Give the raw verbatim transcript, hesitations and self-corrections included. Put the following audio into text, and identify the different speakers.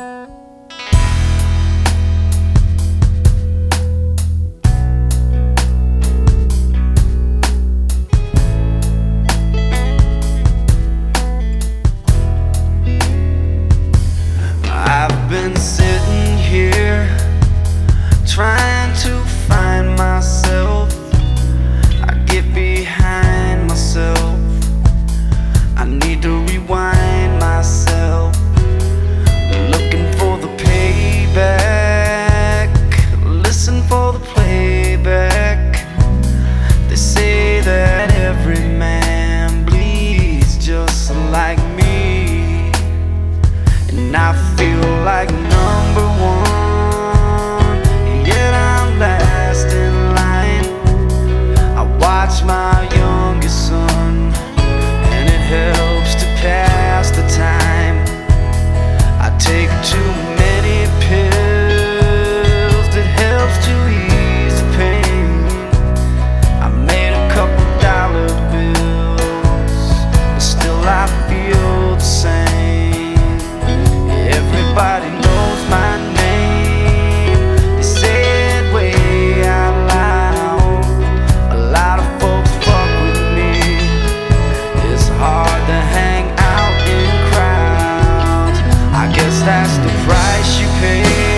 Speaker 1: I've been sitting here trying to find myself. I get behind myself. I need to rewind myself. Looking for the payback. Listen for the playback. They say that every man bleeds just like me, and I feel like number one, and yet I'm last in line. I watch my youngest son, and it helps to pass the time. I take too many pills, that helps to ease the pain. I made a couple dollar bills, but still I feel the same. Everybody knows my name. They say it way out loud. A lot of folks fuck with me. It's hard to hang out in crowds. I guess that's the price you pay.